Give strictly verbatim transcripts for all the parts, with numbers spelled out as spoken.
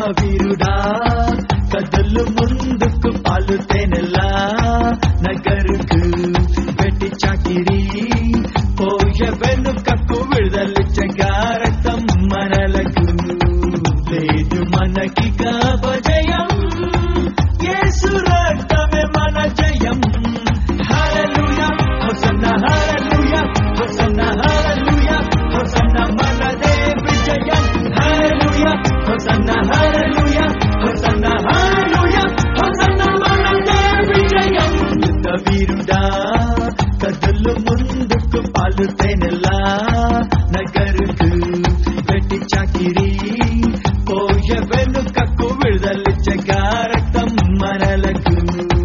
వీరుడా కదలు ముందుకు పాలు తేనెలా నగరుకు పెట్టి చాకిరి పోయ వెనుకకు విడుదలిచ్చగా రక్తం మనలకు లేదు మనకి జయం యేసు రక్తమే మన జయం hallelujah hosanna hallelujah hosanna hallelujah hosanna మనదే విజయం hallelujah hosanna hallelujah hosanna hallelujah hosanna మనదే విజయం యుద్ధ వీరుడా కదలు ముందుకు పాలు తేనెలా నగరుకు పెట్టి చాకిరి పోయ వెనుకకు విడుదలిచ్చగా రక్తం మనలకు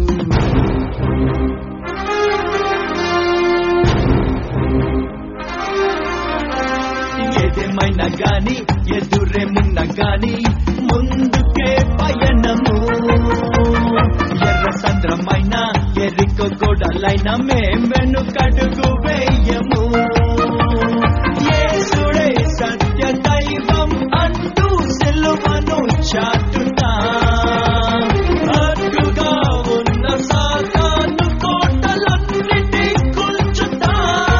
ఏదేమైనా గాని ఎదురేమున్నా గాని ముందుకే పయనము ఎర్ర సంద్రమైన ఎరికో గోడలైన మేం వెనుకడుగు వేయము యేసుడే సత్య దైవం అంటూ సిలువను చాటుతా అడ్డుగా ఉన్న సాతాను కోటలన్నిటి కూల్చుతా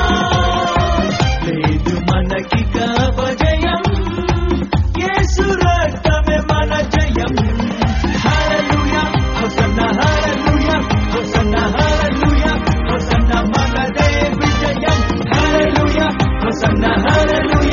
లేదు మనకి జయం యేసు రక్తమే మన జయం hallelujah hosanna hallelujah hosanna hallelujah hosanna మనదే విజయం హల్లెలూయా హోసన్నా హల్లెలూయా